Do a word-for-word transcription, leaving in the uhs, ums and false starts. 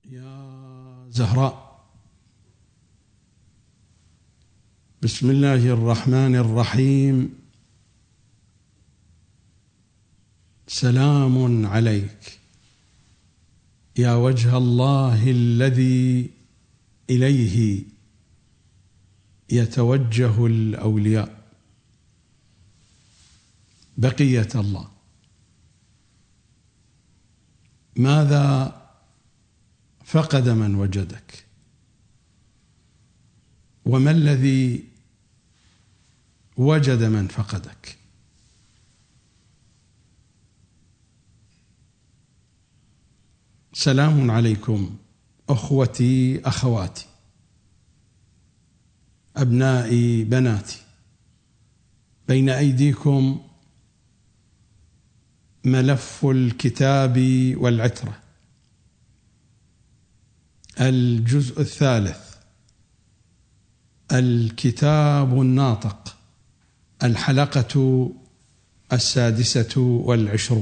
يا زهراء، بسم الله الرحمن الرحيم. سلام عليك يا وجه الله الذي إليه يتوجه الأولياء. بقية الله، ماذا فقد من وجدك؟ وما الذي وجد من فقدك؟ سلام عليكم أخوتي أخواتي، أبنائي بناتي. بين أيديكم ملف الكتاب والعترة، الجزء الثالث، الكتاب الناطق، الحلقة السادسة والعشرون.